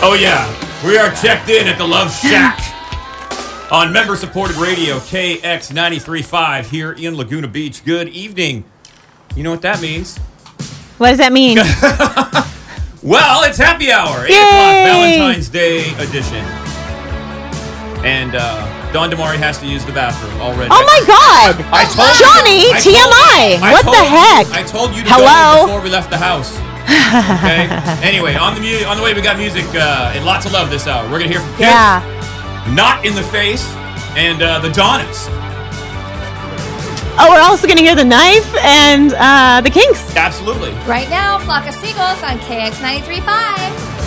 Oh, yeah. We are checked in at the Love Shack on member-supported radio, KX93.5 here in Laguna Beach. Good evening. You know what that means? What does that mean? Well, it's happy hour, 8 o'clock, Valentine's Day edition. And Don Damari has to use the bathroom already. Oh my God! Johnny, TMI! What the heck? I told you to go before we left the house. Okay. Anyway, on the way we got music and lots of love this hour. We're gonna hear from Kiss, Not in the Face, and the Donnas. Oh, we're also gonna hear the Knife and the Kinks. Absolutely. Right now, Flock of Seagulls on KX93.5.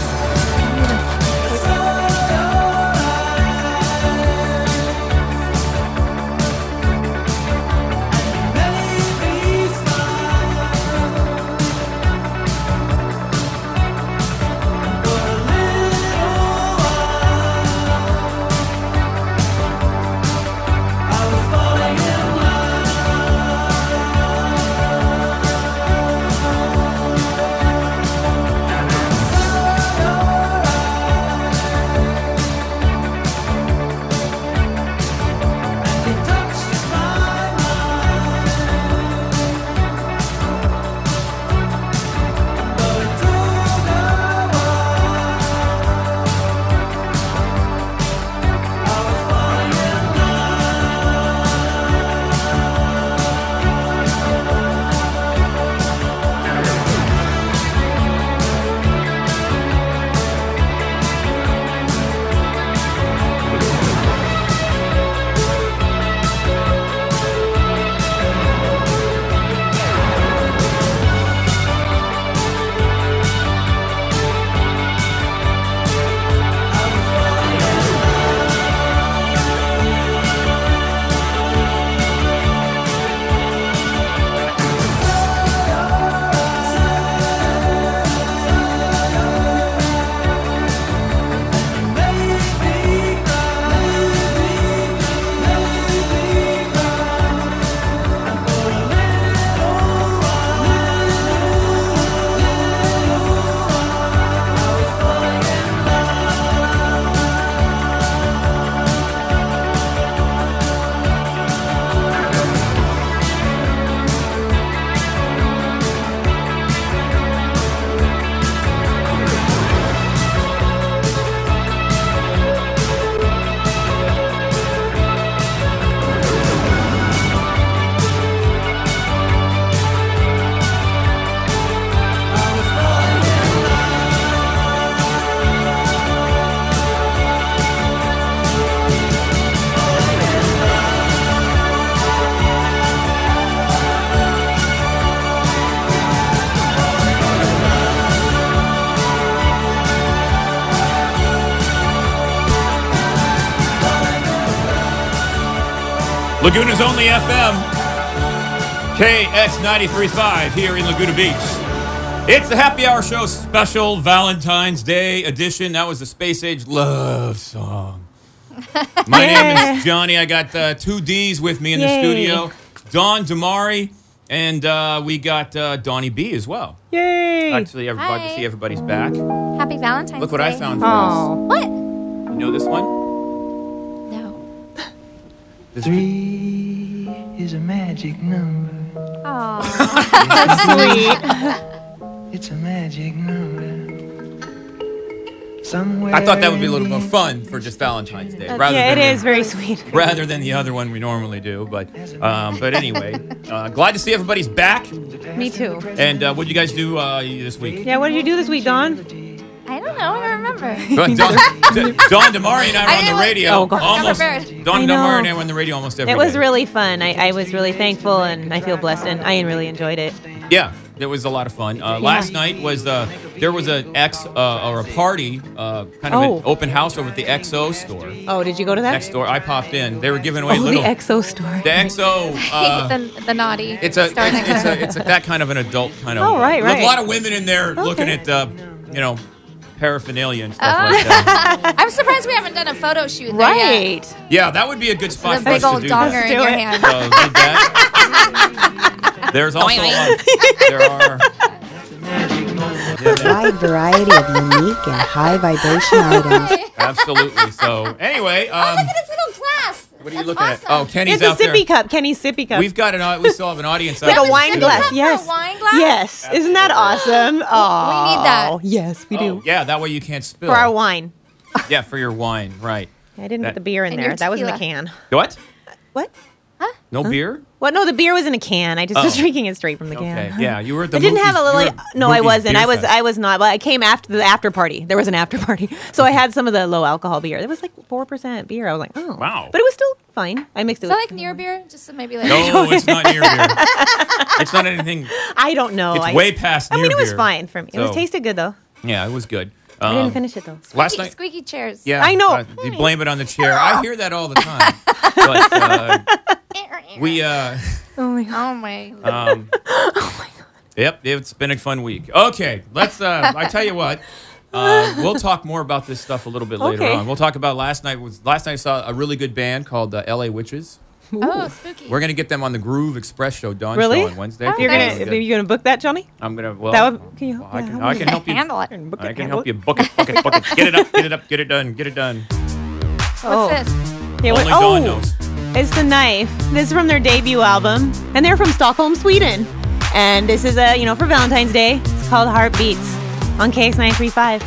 Laguna's only FM, KX93.5 here in Laguna Beach. It's the Happy Hour Show special Valentine's Day edition. That was the Space Age love song. My name is Johnny. I got two D's with me in the studio. Don Damari, and we got Donnie B as well. Yay! Actually, everybody to see everybody's back. Happy Valentine's Day. Look what I found for us. What? You know this one? No. This 3 is a magic number. Aww. That's sweet. It's a magic number. Somewhere I thought that would be a little more fun for just Valentine's Day. It is very sweet. Rather than the other one we normally do. But anyway, glad to see everybody's back. Me too. And what did you guys do this week? Yeah, what did you do this week, Dawn? I don't know. I don't remember. Don Damari and I were on the radio. Oh, God. Almost. Don Damari and I were on the radio almost every day. It was really fun. I was really thankful, and I feel blessed, and I really enjoyed it. Yeah, it was a lot of fun. Last night was there was an or a party, kind of an open house over at the XO store. Oh, did you go to that? Next door, I popped in. They were giving away the little XO store. The XO. the naughty. It's that kind of an adult kind of. Oh, right. A lot of women in there looking at paraphernalia and stuff like that. I'm surprised we haven't done a photo shoot there yet. Yeah, that would be a good spot The for us big to old do donger that. in your hand. So, did that. There's also there are Wide variety of unique and high vibration items. Absolutely. So anyway, Look at this little glass. what are you That's looking awesome. at? Oh, Kenny's It's a out there. sippy cup. Kenny's sippy cup. We still have an audience. like out a there. wine Sippy glass. cup for Yes. a wine glass? Yes. Isn't that awesome? Oh, We need that. Yes, we do. Oh, yeah, that way you can't spill. For our wine. Yeah, for your wine, right. I didn't That- put the beer in And there. your That was in the tequila. can. What? What? No beer? What? No, the beer was in a can. I just was Oh. drinking it straight from the can. Okay. Yeah, you were at the I didn't have a Mookie's- little. you were at No, I Mookie's wasn't. Beer I was. Fest. I was not. But I came after the after party. There was an after party, so I had some of the low alcohol beer. It was like 4% beer. I was like, oh, Wow. But it was still fine. I mixed it. Is that with like near beer? Just so maybe like. No, it's not near beer. It's not anything. I don't know. It's way past I near mean, it was beer. fine for me. It was So- tasted good though. Yeah, it was good. I didn't finish it though. Last night. Squeaky chairs. Yeah, I know. You blame it on the chair. I hear that all the time. But we. Oh my god. Oh my. Yep, it's been a fun week. Okay, let's. I tell you what. We'll talk more about this stuff a little bit later Okay. on. We'll talk about last night. Last night I saw a really good band called L.A. Witches. Oh, spooky. We're gonna get them on the Groove Express show, Dawn Really? show on Wednesday. Oh, You're nice. gonna. Are you gonna book that, Johnny? I'm gonna. Well, That would- can you- I yeah, can. how I would can you help you. handle it. Book I it, can handle help you. Book it. Book it. Book it. Get it up. Get it up. Get it done. Get it done. Oh. What's this? Yeah, Only Dawn knows. It's The Knife. This is from their debut album, and they're from Stockholm, Sweden. And this is for Valentine's Day. It's called Heartbeats on KX935.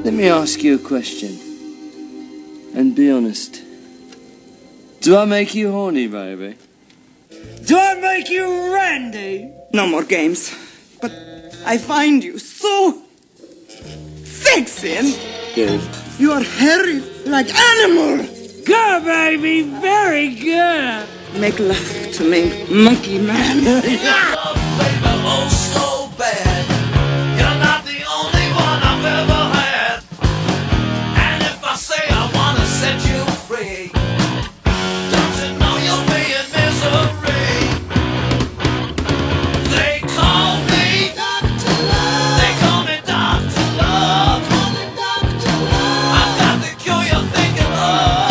Let me ask you a question. And be honest. Do I make you horny, baby? Do I make you randy? No more games. But I find you so sexy and Good. you are hairy like animal. Good, baby. Very good. Make love to me, monkey man. Oh, so bad. You're not the only one I've ever had. And if I say I wanna set you free, don't you know you'll be in misery? They call me Dr. Love. They call me Dr. Love. I've got the cure you're thinking of.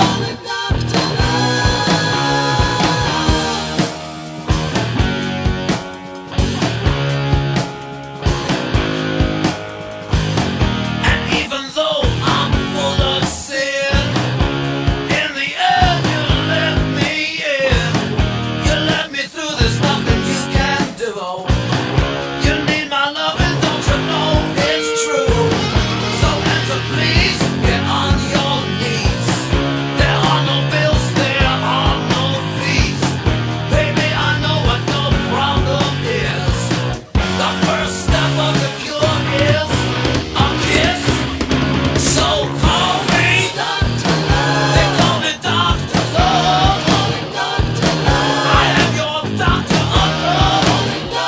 And even though I'm full of sin, in the end you let me in. You let me through, there's nothing you can do. You need my love and don't you know it's true? So answer please, get on your knees. There are no bills, there are no fees. Baby, I know what your problem is. The first step of the cure is a kiss. So call me Dr. Love. They call me Dr. Love. I am your doctor of love.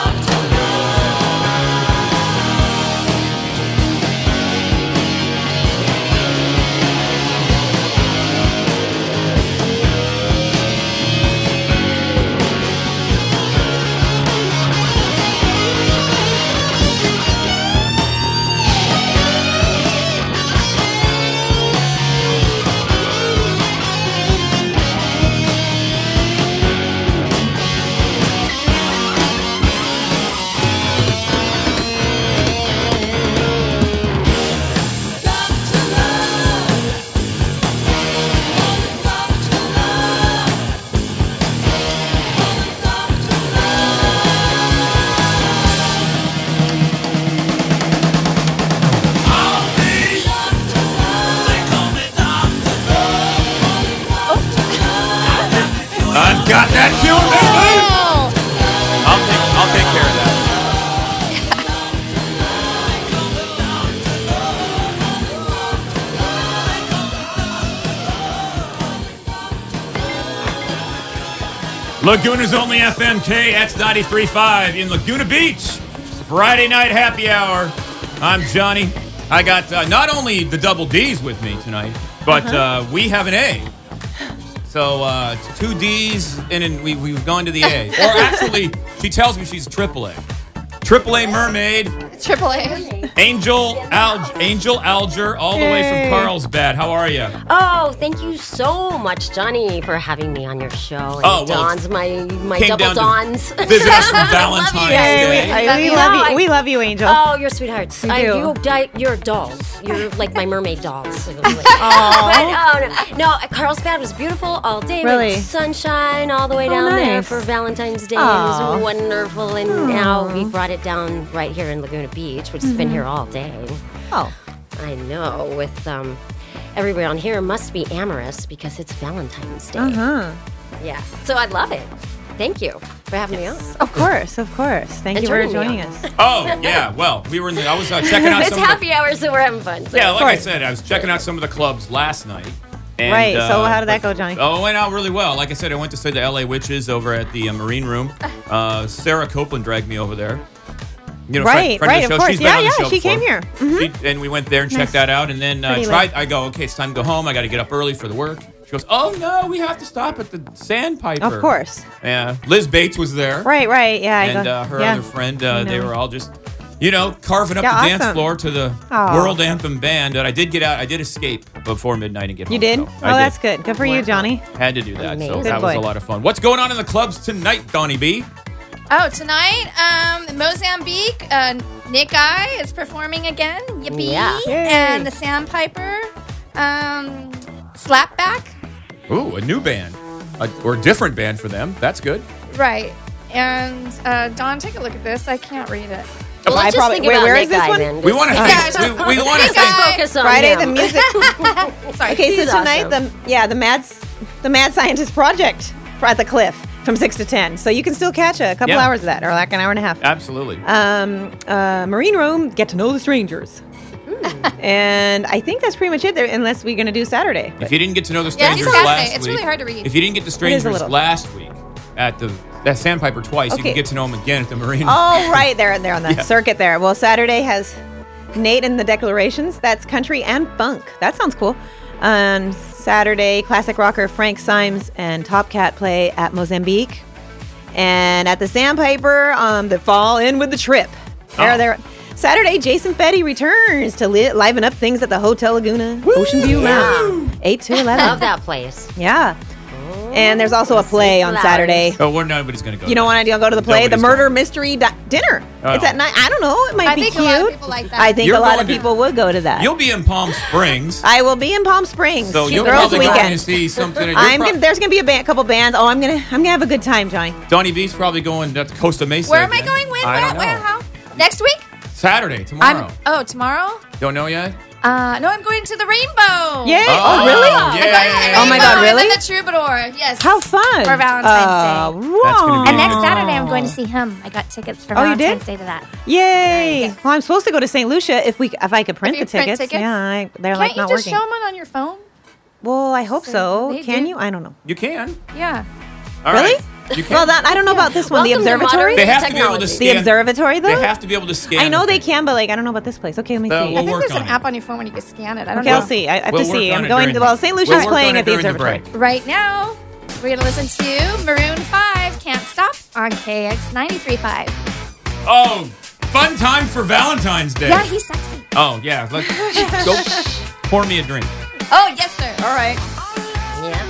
Call me Dr. Love. They call me Dr. Love. I've got that cure, baby. I'll take care of that. Laguna's only FMK, that's 93.5 in Laguna Beach. Friday night happy hour. I'm Johnny. I got not only the double D's with me tonight, but we have an A. So it's 2 D's and we've gone to the A. Or actually, she tells me she's triple A. Triple A mermaid. Triple A. Angel Alger, all the way from Carlsbad. How are you? Oh, thank you so much, Johnny, for having me on your show. And Oh, well, Dons, my came double down to Dons. Visit us from Valentine's Day. We love you. We love you, Angel. Oh, you're sweethearts. We do. You're dolls. You're like my mermaid dolls. But, Aww. no, Carlsbad was beautiful all day. We had Really? sunshine all the way down there nice. for Valentine's Day. It Aw. was wonderful. And now we brought it down right here in Laguna Beach, which has been here all day. Oh. I know. With everybody on here must be amorous because it's Valentine's Day. Uh-huh. Yeah. So I love it. Thank you for having me on. Of course. Thank And you for joining me joining on. us. Oh, yeah. Well, I was checking out It's some of the, happy hour, so we're having fun. So. yeah, like I said, I was checking out some of the clubs last night. And, Right, so how did that go, Johnny? Oh, it went out really well. Like I said, I went to see the LA Witches over at the Marine Room. Sarah Copeland dragged me over there. You know, Right, friend of the of show. course. She's been on the Yeah, show she before. came here. Mhm. And we went there and checked that out. And then Pretty I go, okay, it's time to go home. I got to get up early for the work. She goes, oh, no, we have to stop at the Sandpiper. Of course. Yeah. Liz Bates was there. Right. Yeah. And her other friend, they were all just, carving up Yeah, the dance awesome. floor to the Aw. World Anthem band. And I did get out. I did escape before midnight and get home. You did? So Oh, I did. that's good. Good for you, Johnny. Had to do that. Amazing. So Good that was boy. a lot of fun. What's going on in the clubs tonight, Donnie B? Oh, tonight, Mozambique, Nick Eye is performing again. Yippee. Yeah. Yay. And the Sandpiper, Slapback. Ooh, a new band. Or a different band for them. That's good. Right. And Don, take a look at this. I can't read it. Well, let's just think about where Nick is this Guy one? then. We want to Yeah, think. We want to Nick think. Guy. Focus on Friday him. the music. Sorry. Okay, so He's tonight awesome. the Mad Scientist Project at the Cliff from 6 to 10. So you can still catch a couple Yeah. hours of that, or like an hour and a half. Absolutely. Marine Room, get to know the strangers. And I think that's pretty much it there, unless we're going to do Saturday. If you didn't get to know the Yeah, strangers it's Saturday. last It's week, really hard to read. If you didn't get the a strangers little. last week at that Sandpiper twice, you Okay. can get to know them again at the Marine. Oh, right, they're on the Yeah. circuit there. Well, Saturday has Nate and the Declarations. That's country and funk. That sounds cool. Saturday, classic rocker Frank Symes and Top Cat play at Mozambique. And at the Sandpiper, the fall in with the trip. There. Saturday, Jason Fetty returns to liven up things at the Hotel Laguna Ocean View Lounge. 8 to 11. Love that place. Yeah. And there's also a play on flowers. Saturday. Oh, well, nobody's going to go. You don't want to go to the play? Nobody's The Murder going. Mystery Dinner. Oh. It's at night. I don't know. It might I be think cute. a lot of people like that. I think You're a lot going of to- people would go to that. You'll be in Palm Springs, I will be in Palm Springs. so you'll Girls probably going to Weekend. see something. There's gonna be a couple bands. Oh, I'm gonna have a good time, Johnny. Donnie B's probably going to Costa Mesa. Where am I again. going? When? I don't know. Where? How? Next week? Saturday, tomorrow. Tomorrow? Don't know yet? No, I'm going to the Rainbow. Yay! Oh, really? I'm going to the Yeah. Oh my Rainbow God, really? And then the Troubadour. Yes. How fun! For Valentine's Day. Wow. That's gonna be And next Wow. Saturday, I'm going to see him. I got tickets for Oh, you Valentine's did? Day to that. Yay! Yes. Well, I'm supposed to go to St. Lucia if I could print you the print tickets. tickets? Yeah, they're Can't like you not just working. show them on your phone? Well, I hope so. They Can do. you? I don't know. You can. Yeah. All Really? right. You can. Well, I don't know about this one. The Welcome to observatory. They modern have to be able to technology. scan. The observatory, though. They have to be able to scan. I know the they thing. can, but I don't know about this place. Okay, let me see. We'll I think work there's on an it. app on your phone when you can scan it. I don't Okay, know. I'll see. I have We'll to work see. on I'm it going. during- Well, St. we'll Lucia's work playing on it at the during the observatory. break. Right now, we're going to listen to Maroon 5, Can't Stop, on KX 93.5. Oh, fun time for Valentine's Day. Yeah, he's sexy. Oh yeah. Let's go. Pour me a drink. Oh, yes, sir. All right. Yeah.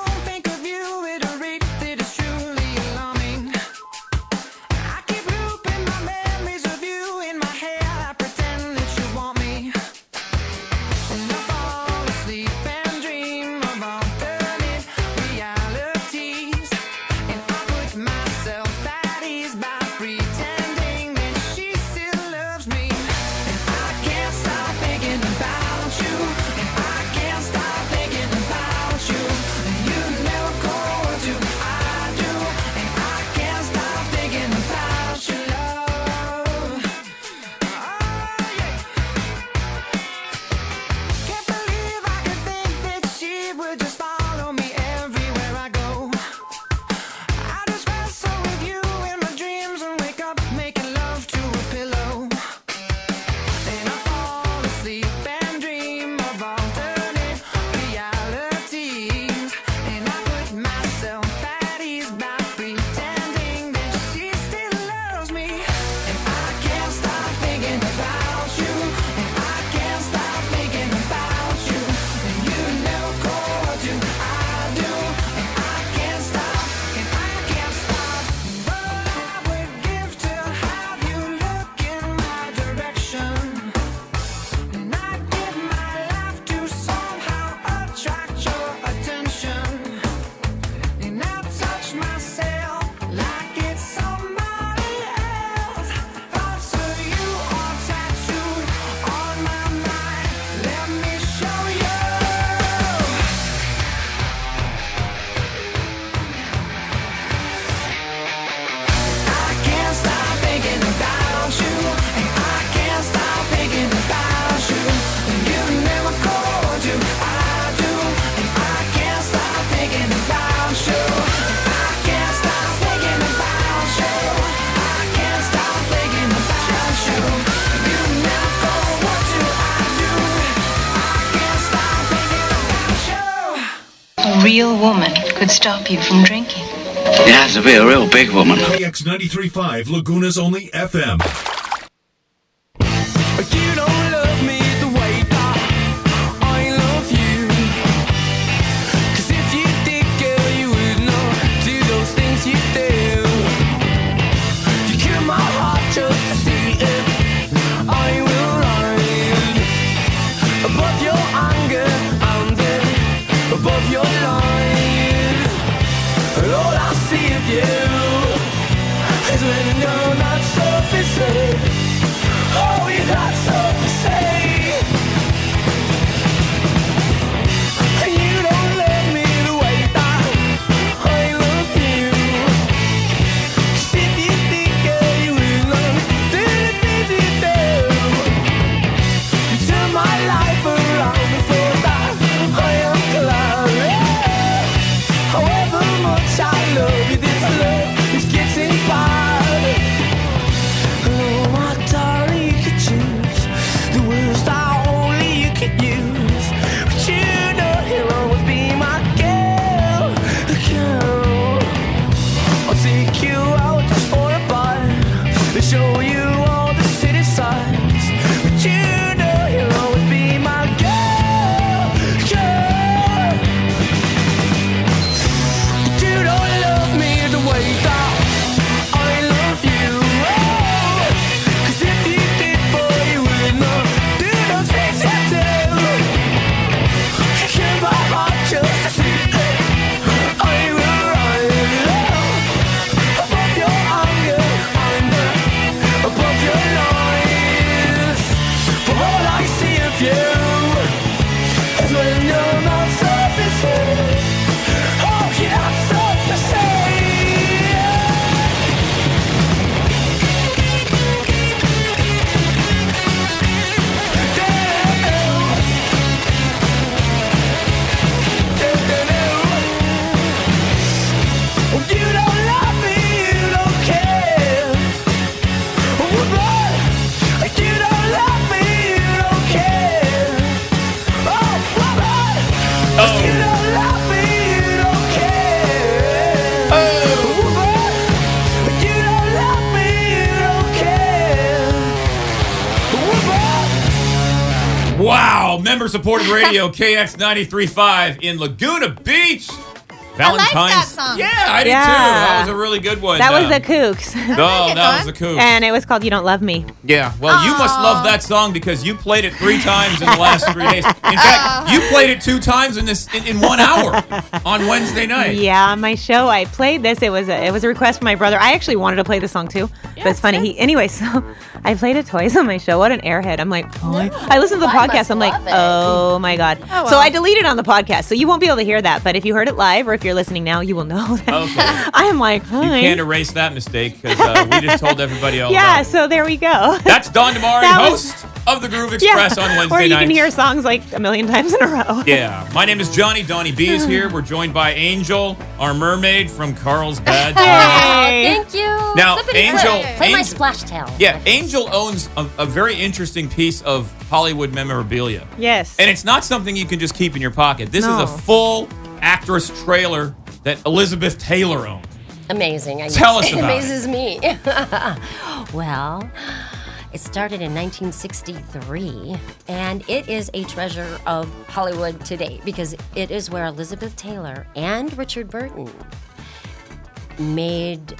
A real woman could stop you from drinking. You have to be a real big woman. KX 93.5, Laguna's only FM. You don't love me the way that I love you. 'Cause if you did, girl, you would not do those things you do. You kill my heart just to see if I will rise above your anger and then above your lies. And all I see of you is when you're not so busy. supported radio, KX 93.5 in Laguna Beach. Valentine's. I like that song. Yeah, I did too. That was a really good one. That was the Kooks. Oh, that was the Kooks. And it was called You Don't Love Me. Yeah, well, you must love that song because you played it 3 times in the last 3 days. In fact, you played it 2 times in 1 hour on Wednesday night. Yeah, on my show, I played this. It was a request from my brother. I actually wanted to play the song too, but it's funny. Anyway, so I played it twice on my show. What an airhead! I'm like, I listened to the podcast. I'm like, oh my god. Oh, well. So I deleted it on the podcast, so you won't be able to hear that. But if you heard it live, or if you're listening now, you will know that. Okay. I am like, You hi. can't erase that mistake because we just told everybody all Yeah, about it. so there we go. That's Don Damari, That was- host of the Groove Express on Wednesday or you nights. can hear songs like a million times in a row. Yeah. My name is Johnny. Donnie B is here. We're joined by Angel, our mermaid from Carlsbad. Hey. Thank you. Now, Flippity Angel- flip. Play my Angel- splash tail. Yeah, Angel owns a very interesting piece of Hollywood memorabilia. Yes. And it's not something you can just keep in your pocket. This is No. a full actress trailer that Elizabeth Taylor owned. Amazing. I know. Tell us It about amazes me. Well, it started in 1963, and it is a treasure of Hollywood today because it is where Elizabeth Taylor and Richard Burton made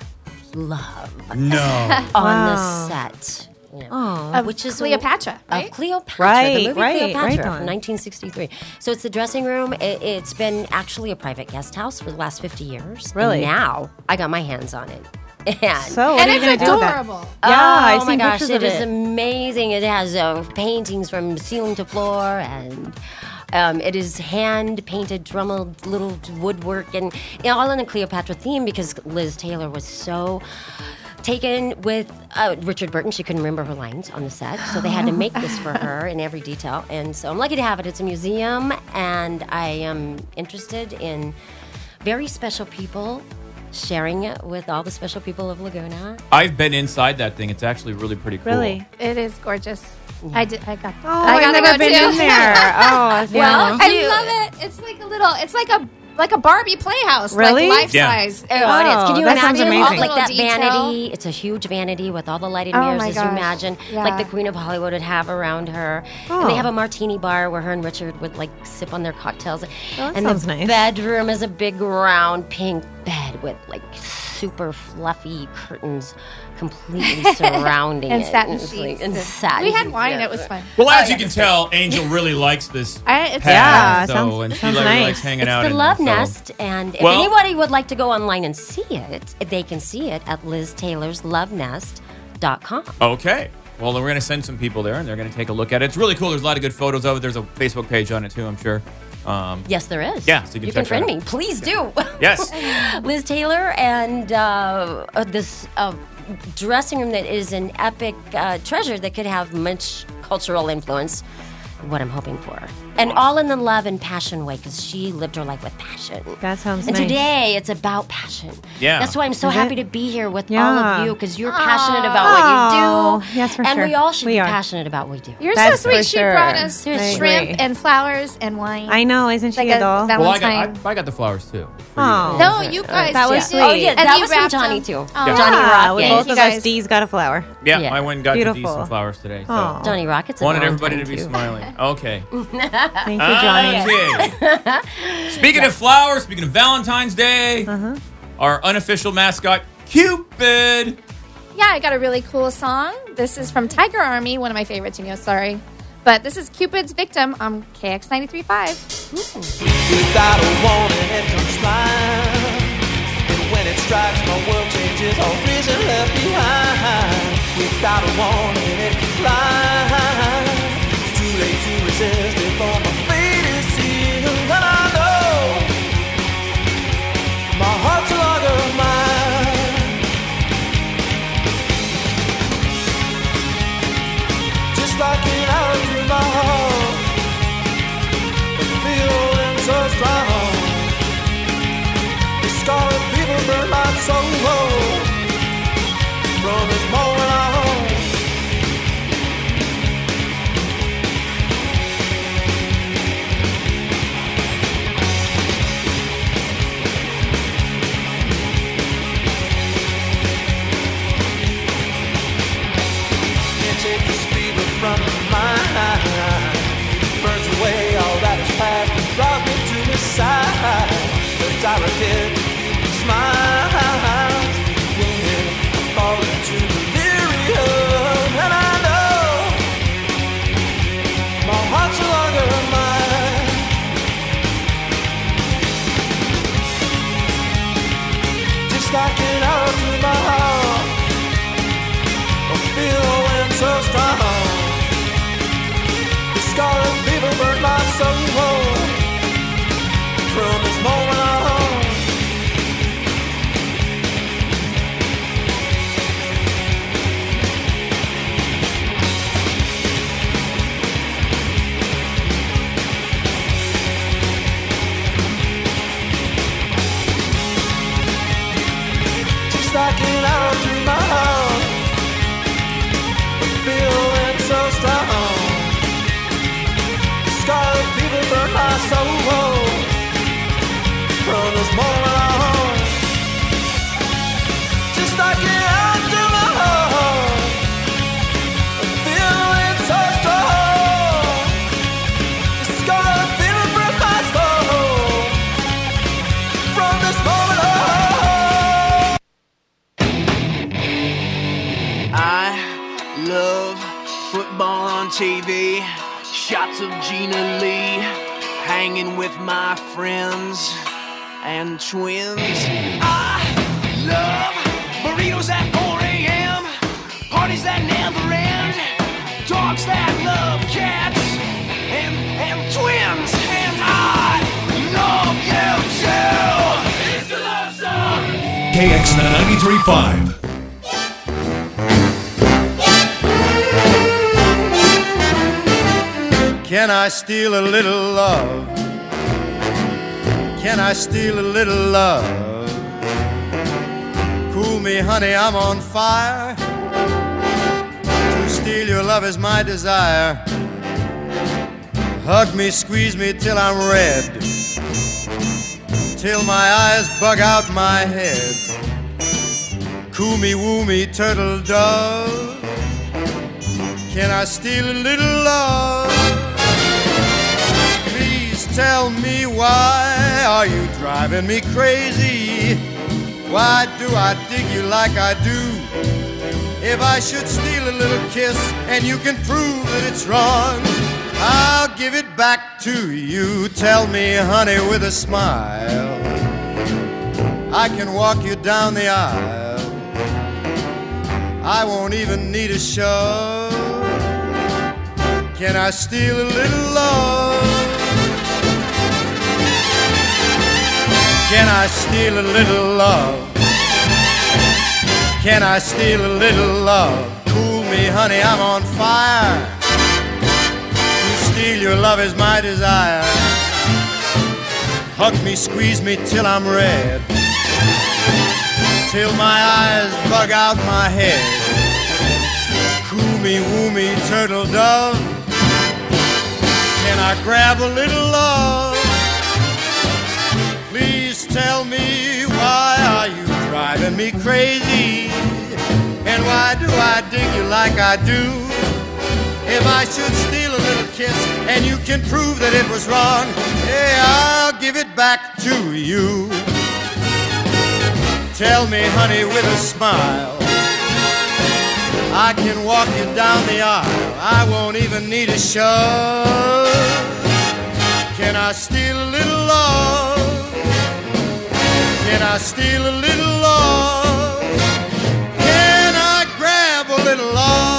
love No. on the set. You know, Of which is Cleopatra, right? Of Cleopatra, Right, the movie right, Cleopatra right from on. 1963. So it's the dressing room. It's been actually a private guest house for the last 50 years. Really? And now I got my hands on it. And So, what And are you it's gonna do with that? adorable. Yeah, I've oh my seen gosh, pictures it of is it. amazing. It has paintings from ceiling to floor, and it is hand painted, drummed little woodwork, and all in a Cleopatra theme because Liz Taylor was so taken with Richard Burton. She couldn't remember her lines on the set, so they had to make this for her in every detail. And so I'm lucky to have it. It's a museum, and I am interested in very special people sharing it with all the special people of Laguna. I've been inside that thing. It's actually really pretty cool. Really? It is gorgeous. I got. Oh, I I've gotta never go been too. in there. Oh, Well, yeah. I love it. It's like a little. It's like a Barbie playhouse. Really? Like life Yeah. size. Oh, it is. Can you that sounds imagine amazing. like that Little detail. vanity? It's a huge vanity with all the lighted Oh mirrors, my as you gosh. imagine, Yeah. like the Queen of Hollywood would have around her. Oh. And they have a martini bar where her and Richard would like sip on their cocktails. that and sounds the nice. bedroom is a big round pink bed with like super fluffy curtains completely surrounding And it. satin It's like- sheets. and satin We had sheets, wine. yeah. It was fun. Well, as you can tell, Angel really likes this It's pad, Yeah, so, and she sounds really nice. likes hanging It's out the in Love there, so- Nest, and if Well- anybody would like to go online and see it, they can see it at LizTaylorsLoveNest.com. Okay. Well, then we're going to send some people there, and they're going to take a look at it. It's really cool. There's a lot of good photos of it. There's a Facebook page on it, too, I'm sure. Yes, there is. Yeah, so you can check friend that me. out. Please do. Yes. Liz Taylor and this dressing room that is an epic treasure that could have much cultural influence. What I'm hoping for. And all in the love and passion way because she lived her life with passion. That sounds And nice. today it's about passion. Yeah. That's why I'm so Is happy it? to be here with all Yeah. of you because you're passionate about what you do. Yes, for and sure. we all should We be are. passionate about what we do. You're That's so sweet. for She sure. brought us I shrimp agree. and flowers and wine. I know, isn't she Like a a doll? val- Well, I Valentine. got the flowers, too. Oh. No, you guys. That was did. sweet. Oh, yeah, And that you was from wrapped Johnny, them. too. Oh. Johnny Yeah, Rocket. with Thank both you of us, guys. Dee's got a flower. Yeah, Yeah. I went and got Beautiful. the decent flowers today. So. Oh. Johnny Rocket's a Wanted everybody to Valentine, be too. smiling. Okay. Thank you, Johnny. Okay. Speaking of flowers, speaking of Valentine's Day, our unofficial mascot, Cupid. Yeah, I got a really cool song. This is from Tiger Army, one of my favorites, sorry. But this is Cupid's Victim on KX 93.5. Without a warning, it comes flying. And when it strikes, my world changes, all reason left behind. Without a warning, it can fly. It's too late to resist before my fate is sealed. And I know my heart's no longer mine. Just like an arrow through my heart, the feeling so strong. The scarlet fever burned my soul. From this moment on, TV, shots of Gina Lee, hanging with my friends and twins. I love burritos at 4 a.m., parties that never end, dogs that love cats, and twins. And I love you too. It's a love song. KX 93.5. Can I steal a little love? Can I steal a little love? Cool me, honey, I'm on fire. To steal your love is my desire. Hug me, squeeze me till I'm red, till my eyes bug out my head. Coo me, woo me, turtle dove. Can I steal a little love? Please tell me, why are you driving me crazy? Why do I dig you like I do? If I should steal a little kiss and you can prove that it's wrong, I'll give it back to you. Tell me, honey, with a smile, I can walk you down the aisle. I won't even need a shove. Can I steal a little love? Can I steal a little love? Can I steal a little love? Cool me, honey, I'm on fire. To steal your love is my desire. Hug me, squeeze me till I'm red, till my eyes bug out my head. Coo me, woo me, turtle dove. Can I grab a little love? Please tell me, why are you driving me crazy? And why do I dig you like I do? If I should steal a little kiss and you can prove that it was wrong, hey, I'll give it back to you. Tell me, honey, with a smile, I can walk you down the aisle. I won't even need a shove. Can I steal a little love? Can I steal a little love? Can I grab a little love?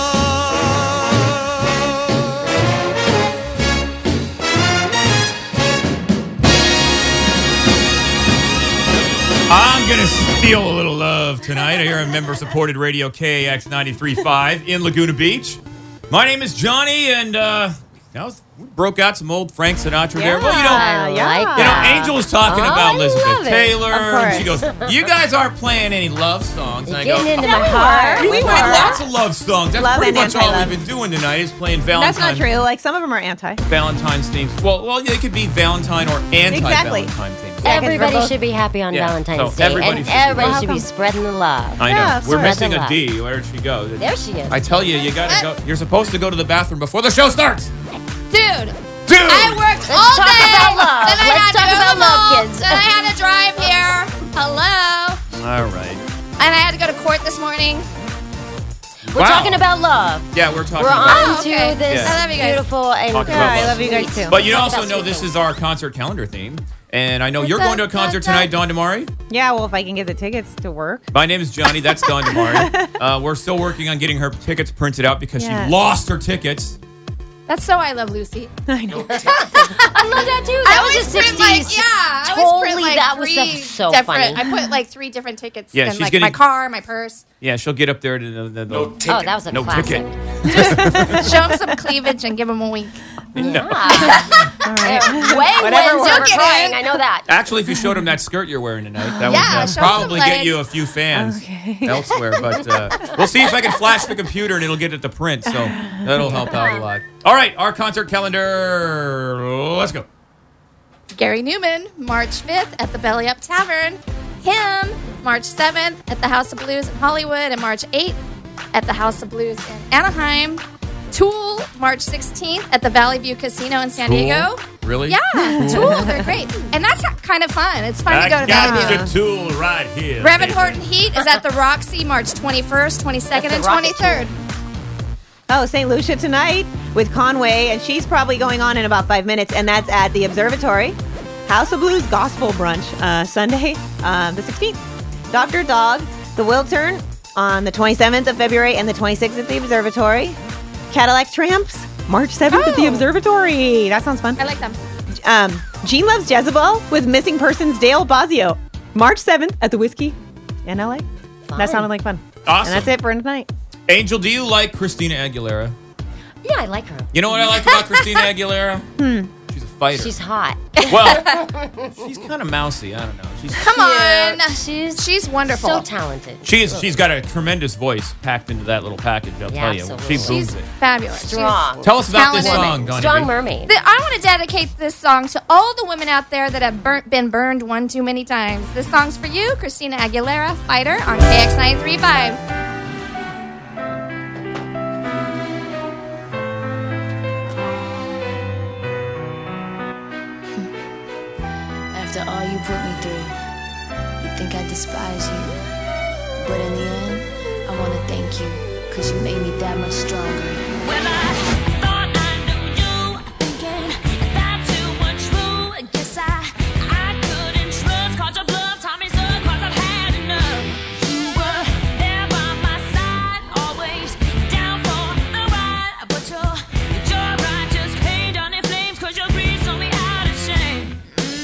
I'm going to steal a little love tonight here on member-supported radio KAX 93.5 in Laguna Beach. My name is Johnny, and we broke out some old Frank Sinatra there. Well, Angel was talking about Elizabeth Taylor, and she goes, "You guys aren't playing any love songs." And I go, "Getting into my heart." We played lots of love songs. That's pretty much all we've been doing tonight is playing Valentine's. That's not true. Like, some of them are anti. Valentine's themes. Well, they could be Valentine or anti-Valentine themes. Everybody should be happy on Valentine's Day, and everybody should be spreading the love. I know. We're missing a D. Where did she go? There she is. I tell you, you gotta go. You're supposed to go to the bathroom before the show starts. Dude, I worked all talk day. about love. Then I Let's had talk to go about to love, the mall. kids. Then I had to drive here. Hello. All right. And I had to go to court this morning. We're talking about love. Yeah, we're talking We're about on to this I love you guys. beautiful and Talking about I love. love you guys too. But you also know this is our concert calendar theme. And I know you're going to a concert tonight, Dawn Damari. Yeah, well, if I can get the tickets to work. My name is Johnny. That's Dawn Damari. We're still working on getting her tickets printed out because she lost her tickets. That's so I Love Lucy. I know. I love that too. That was the 60s. I always print like that was three so different. funny. I put like 3 different tickets Yeah, in she's like getting- my car, my purse. Yeah, she'll get up there to the Oh, that was a no classic. ticket. Show them some cleavage and give them a wink. No. Way Whatever wins works. over crying. I know that. Actually, if you showed him that skirt you're wearing tonight, that Yeah, would show probably some get leg. you a few fans elsewhere. But we'll see if I can flash the computer and it'll get it to print. So that'll help out a lot. All right, our concert calendar. Let's go. Gary Newman, March 5th at the Belly Up Tavern. Him, March 7th at the House of Blues in Hollywood. And March 8th at the House of Blues in Anaheim. Tool, March 16th at the Valley View Casino in San Diego. Really? Yeah, Tool, they're great. And that's kind of fun. It's fun to go to Valley View. Tool right here. Reverend Horton Heat is at the Roxy March 21st, 22nd, and 23rd. Oh, St. Lucia tonight with Conway, and she's probably going on in about 5 minutes, and that's at the Observatory. House of Blues Gospel Brunch, Sunday, the 16th. Dr. Dog, the Wiltern on the 27th of February and the 26th at the Observatory. Cadillac Tramps, March 7th at the Observatory. That sounds fun. I like them. Gene Loves Jezebel with Missing Persons Dale Bosio, March 7th at the Whiskey in LA. That sounded like fun. Awesome. And that's it for tonight. Angel, do you like Christina Aguilera? Yeah, I like her. You know what I like about Christina Aguilera? She's a fighter. She's hot. Well, she's kind of mousy. I don't know. Come on. She's wonderful. So talented. She's got a tremendous voice packed into that little package. I'll tell you, absolutely. she booms She's it. fabulous. Strong. Tell us about this talented. song, Donnie Strong B. mermaid. I want to dedicate this song to all the women out there that have been burned one too many times. This song's for you, Christina Aguilera, Fighter, on KX 93.5. After all you put me through, you think I despise you. But in the end, I want to thank you, because you made me that much stronger. Well, I thought I knew you, thinking that you were true. I guess I couldn't trust, cause your blood taught me so, cause I've had enough. You were there by my side, always down for the ride. But your ride just came down in flames, cause your greed sold me out of shame.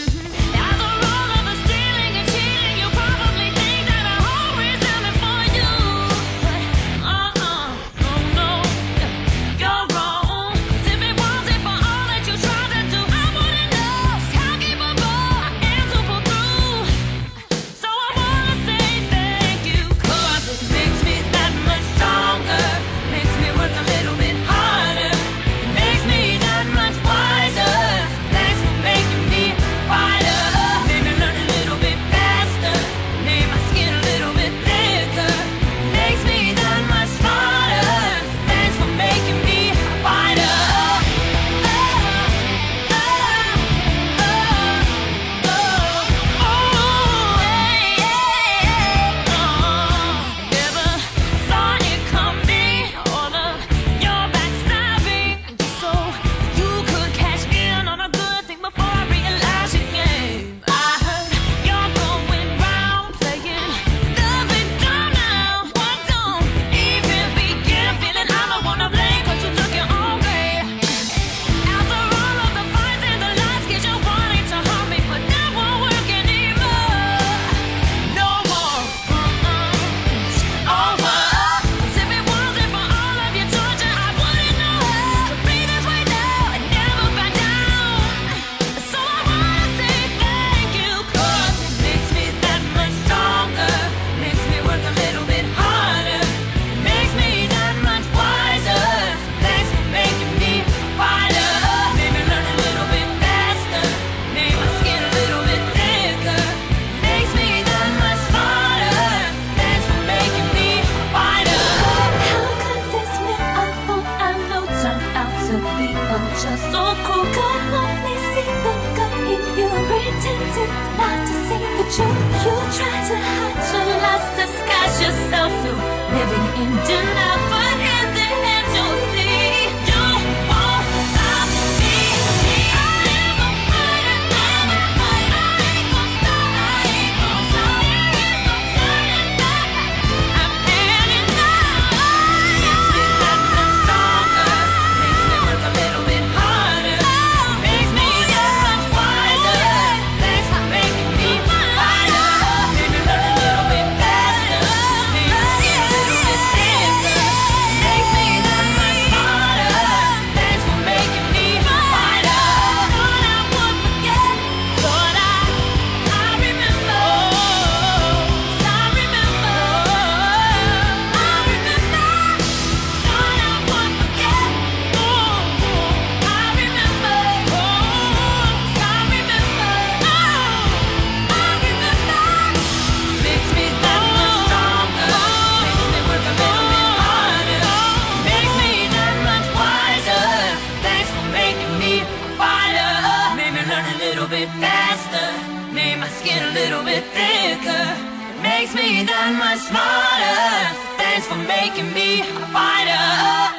makes me that much smarter. Thanks for making me a fighter.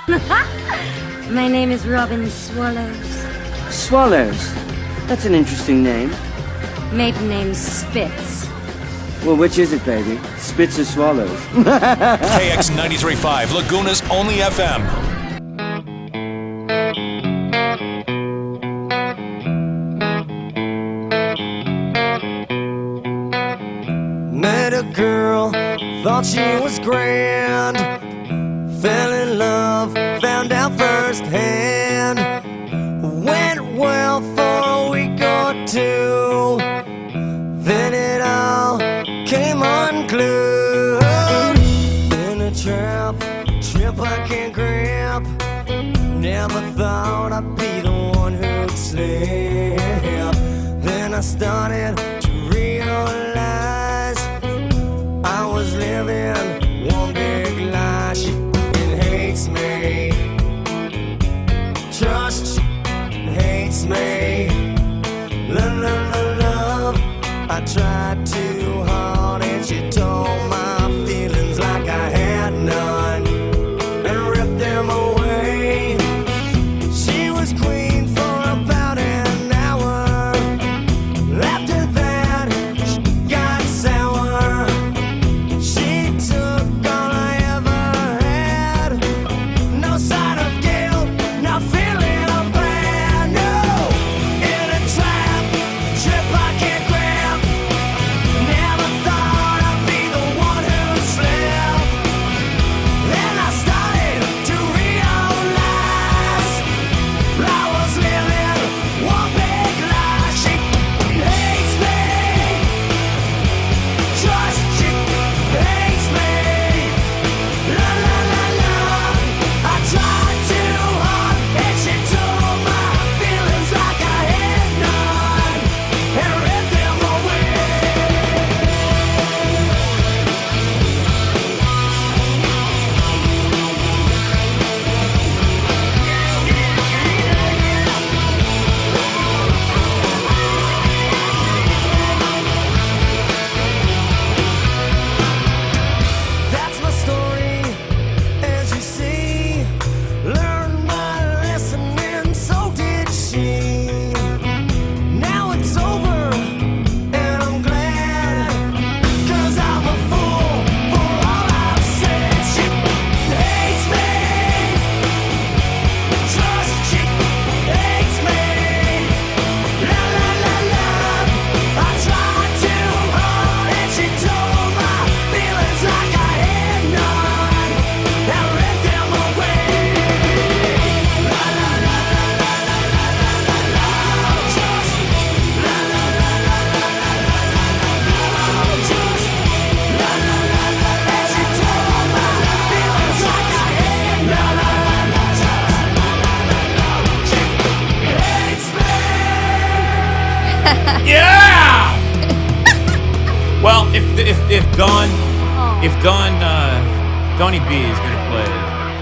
My name is Robin Swallows. Swallows. That's an interesting name. Maiden name Spitz. Well, which is it, baby? Spitz or Swallows? KX 93.5, Laguna's only FM. Met a girl, thought she was grand. Fell in love, found out firsthand. Went well for a week or two. Then it all came unglued. In a trap I can't grab. Never thought I'd be the one who'd slip. Then I started to realize I was living one big lie. She hates me. Trust hates me. Love. I tried too hard and she told my feelings like I had none and ripped them away. She was queen for about an hour. After that, she got sour. She took all I ever had. No sign of guilt, no feeling of bad. No, in a trap I can't grab. Never thought I'd be the one who slept. Then I started to realize I was living one big lie. She hates me. Trust she hates me. La la la la. I tried too hard and she took my feelings like I had none and ripped them away. That's my story, as you see. Learned my lesson and so did she. Now it's over and I'm glad, 'cause I'm a fool for all I've said. She hates me. Trust she hates me. La la la la. I tried too hard and she told my feelings like I had none and ripped them away. La la la la la la la la la. Trust. La la la la la la la la la. Trust. La la la la la. And she told my feelings like I had none. La la la la. She hates me. Yeah. Well, if Donnie B is going to play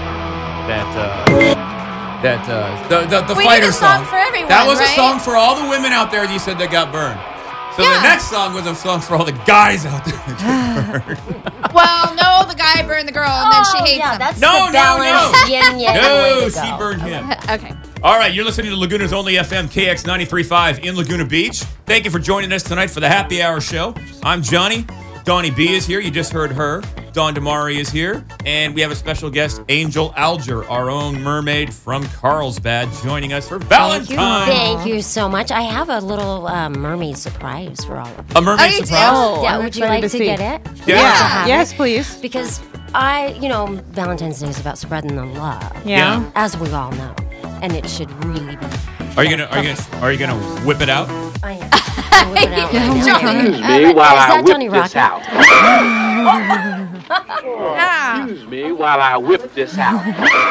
the We fighter need a song for everyone, that was a right? song for all the women out there. You said that got burned. So Yeah. the next song was a song for all the guys out there that got burned. Well, no, the guy burned the girl and then she hates him. That's No, the no, balanced yin-yang way No, to she go. burned him. Okay. All right, you're listening to Laguna's only FM, KX 93.5 in Laguna Beach. Thank you for joining us tonight for the Happy Hour show. I'm Johnny. Donnie B is here. You just heard her. Dawn Damari is here. And we have a special guest, Angel Alger, our own mermaid from Carlsbad, joining us for Valentine's. Thank you so much. I have a little mermaid surprise for all of you. A mermaid surprise? Yeah, I'm would you excited like to to see. get it? Yeah. Would you like to have Yes, it? please. Because Valentine's Day is about spreading the love. Yeah. As we all know. And it should really be. Are you gonna whip it out? I am. I'll whip it out right now. Excuse me while Is I that whip Johnny this Rocket? out. Excuse me while I whip this out.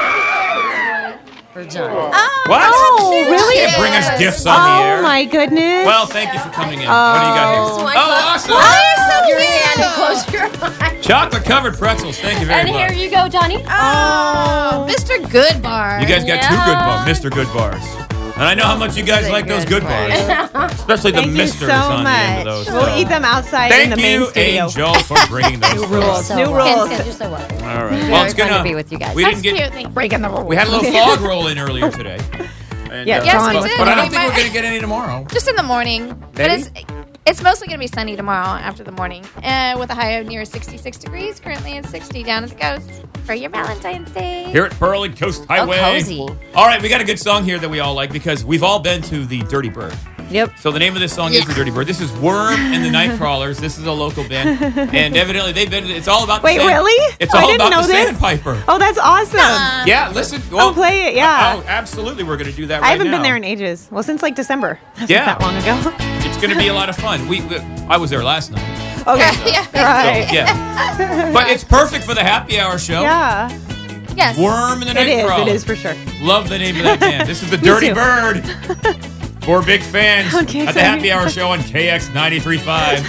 For Johnny. What? Oh, really? You can't bring us gifts on the air. Oh my goodness. Well, thank you for coming in. What do you got here? So I Oh, close- awesome. Close your hand and close your eyes. Chocolate covered pretzels. Thank you very And much. here you go, Johnny. Oh, Mr. Goodbar. You guys got two good bars, Mr. Good Bars. And I know how much you guys like those good bars. Especially the Thank you misters so on the end of much. those. We'll eat them outside Thank in the main you, studio. Angel, for bringing those. New rules. So New welcome. rules. You're so welcome. All right. Very Well, it's fun gonna to be with you guys. We That's didn't cute. get. Breaking the rules. We had a little fog roll in earlier today. And, Yeah, Yes, Dawn we was did. but I don't We think we're might- going to get any tomorrow. Just in the morning. But Maybe? it's mostly going to be sunny tomorrow after the morning. With a high of near 66 degrees. Currently at 60 down at the coast for your Valentine's Day. Here at Pearl and Coast Highway. cozy. All right, we got a good song here that we all like because we've all been to the Dirty Bird. Yep. So the name of this song is The Dirty Bird. This is Worm and the Nightcrawlers. This is a local band. And evidently they've been, it's all about the Wait, sand- really? It's I all didn't about know the this. Sandpiper. Oh, that's awesome. Yeah, listen. I'll play it, yeah. Oh, absolutely. We're going to do that right I haven't now. been there in ages. Well, since like December. That's Yeah. not that long ago. It's going to be a lot of fun. I was there last night. Okay. Yeah. Right. So, yeah. But it's perfect for the happy hour show. Yeah. Yes. Worm and the It is. Nightcrawlers. It is for sure. Love the name of that band. This is the Me Dirty too. Bird. For big fans Okay, at the sorry. Happy Hour Show on KX 93.5.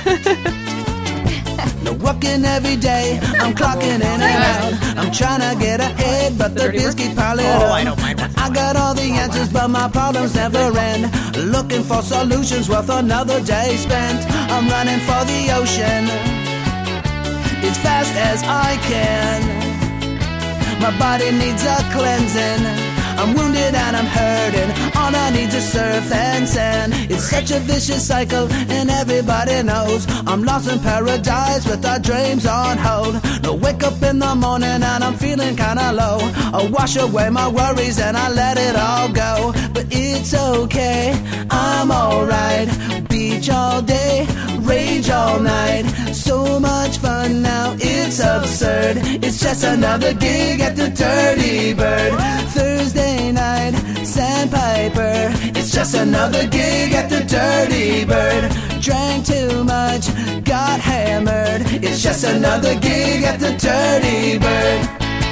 Working every day, I'm clocking in and out. I'm trying to get ahead, but the bills keep piling up. I don't mind. I got all the answers, but my problems never end. Looking for solutions worth another day spent. I'm running for the ocean as fast as I can. My body needs a cleansing. I'm wounded and I'm hurting. All I need is surf and sand. It's such a vicious cycle, and everybody knows I'm lost in paradise with our dreams on hold. No, wake up in the morning and I'm feeling kinda low. I wash away my worries and I let it all go. But it's okay, I'm alright. Beach all day, rage all night. So much fun now, it's absurd. It's just another gig at the Dirty Bird. Thursday night, Sandpiper. It's just another gig at the Dirty Bird. Drank too much, got hammered. It's just another gig at the Dirty Bird.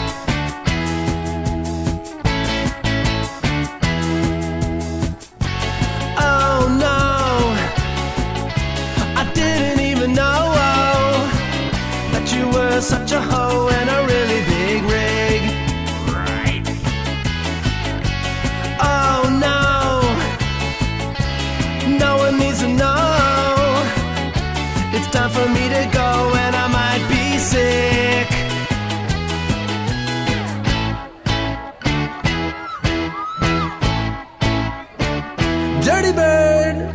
Oh no, I didn't even know that you were such a hoe in a really big rig. Right. Oh no, no one needs to know. It's time for me to go and I might be sick. Dirty Bird.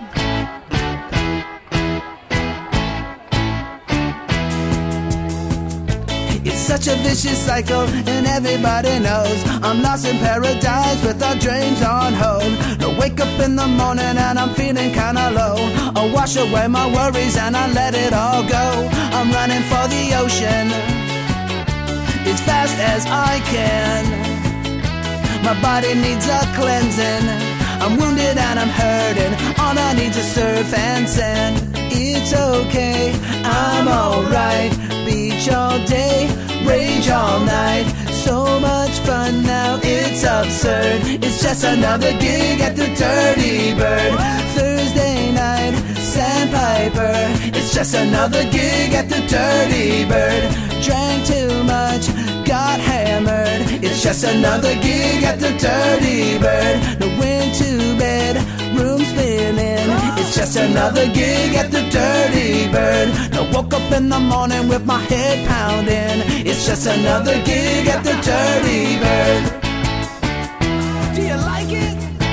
It's such a vicious cycle, and everybody knows I'm lost in paradise with our dreams on hold. No, wake up in the morning and I'm feeling kinda low. I wash away my worries and I let it all go. I'm running for the ocean as fast as I can. My body needs a cleansing. I'm wounded and I'm hurting. All I need is surf and sand. It's okay, I'm alright. Beach all day, rage all night. So much fun now, it's absurd. It's just another gig at the Dirty Bird. Thursday night, Sandpiper. It's just another gig at the Dirty Bird. Drank too much, got hammered. It's just another gig at the Dirty Bird. No, went to bed, room spinning. It's just another gig at the Dirty Bird. No, woke up in the morning with my head pounding. It's just another gig at the Dirty Bird. Do you like it?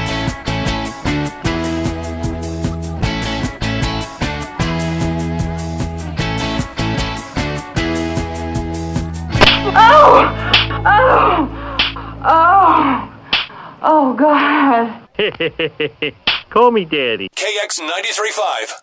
Oh, God. Call me Daddy. KX 93.5.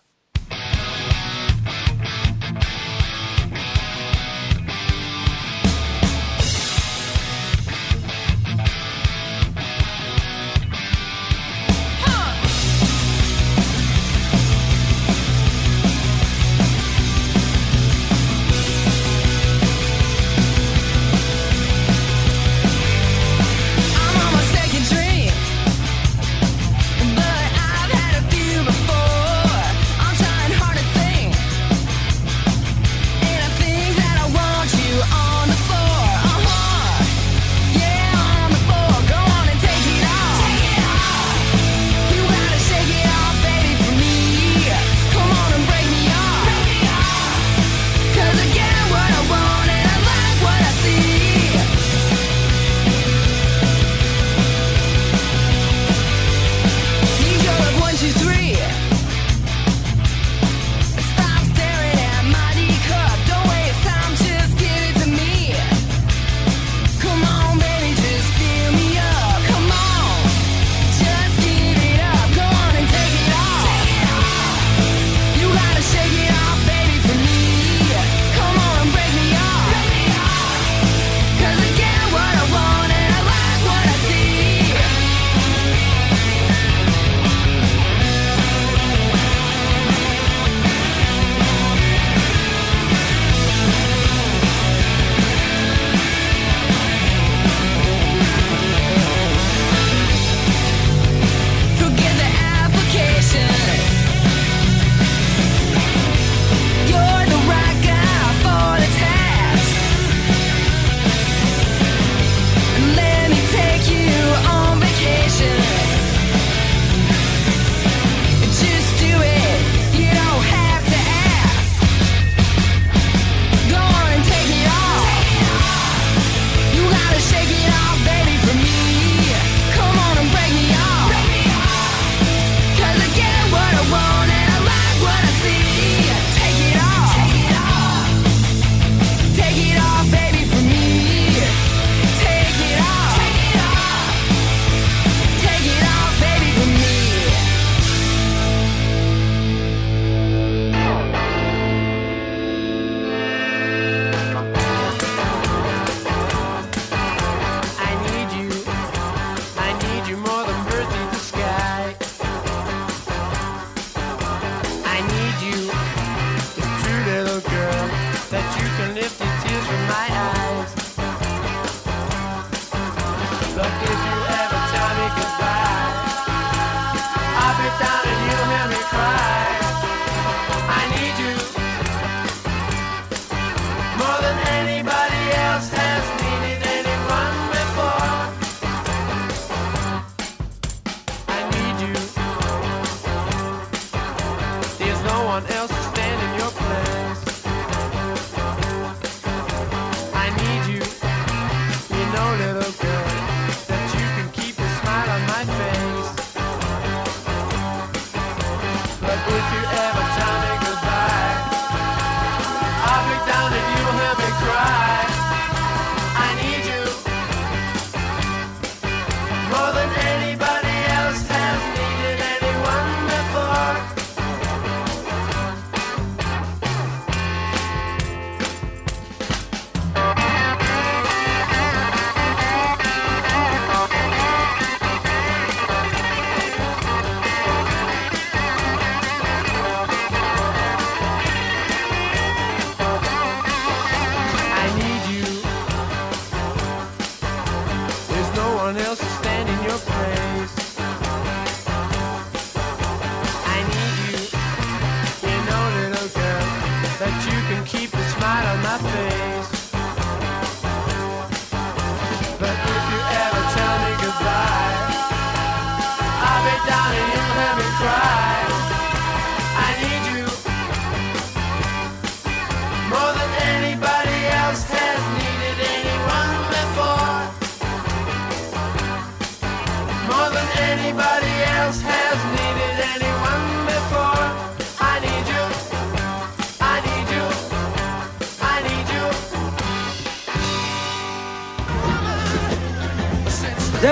I'm on my second drink, but I've had a few before.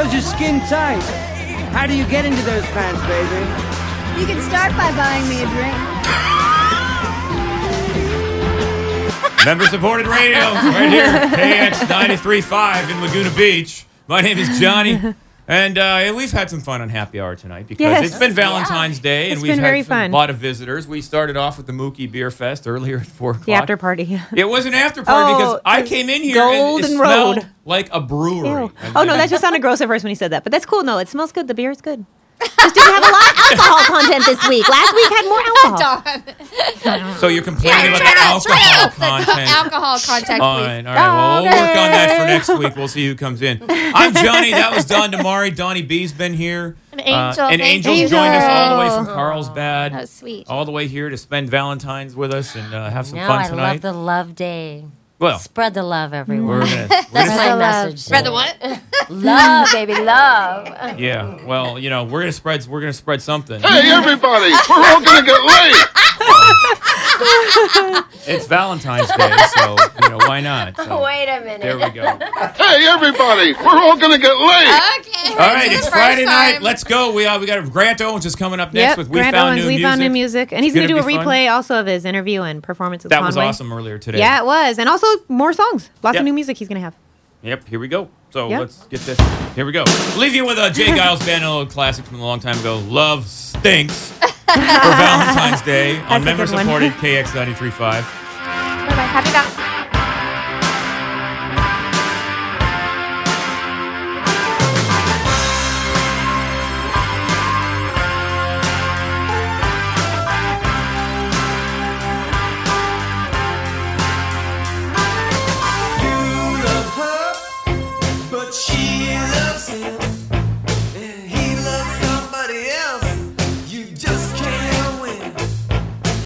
Those are skin tight. How do you get into those pants, baby? You can start by buying me a drink. Member-supported radio right here, KX 93.5 in Laguna Beach. My name is Johnny, and we've had some fun on Happy Hour tonight because it's been Valentine's Day, and we've had a lot of visitors. We started off with the Mookie Beer Fest earlier at 4 o'clock. The after party. It was an after party because I came in here and it smelled like a brewery. Oh, no, that just sounded gross at first when he said that. But that's cool. No, it smells good. The beer is good. Just didn't have a lot of alcohol content this week. Last week had more alcohol. So you're complaining about the alcohol content. Alcohol content, all right. Well, we'll work on that for next week. We'll see who comes in. I'm Johnny. That was Don Damari. Donnie B's been here. An Angel. And Angel's joined us all the way from Carlsbad. That was sweet. All the way here to spend Valentine's with us and have some No, fun I tonight. love the love day. Well, spread the love, everyone. That's my message. Spread the what? Love, baby, love. Yeah. Well, we're gonna spread something. Hey, everybody! We're all gonna get laid. It's Valentine's Day, so why not? So, Wait a minute. there we go. Hey, everybody! We're all gonna get laid. Okay. All right, it's Friday night. Let's go. We got Grant Owens is coming up next with We Found New Music. And he's going to do a replay also of his interview and performance with That Conway. was awesome earlier today. Yeah, it was. And also more songs. Lots of new music he's going to have. Yep, here we go. So let's get this. Here we go. Leave you with a Jay Giles band, a little classic from a long time ago. Love Stinks for Valentine's Day on member-supported KX 93.5. Bye-bye. Happy Valentine's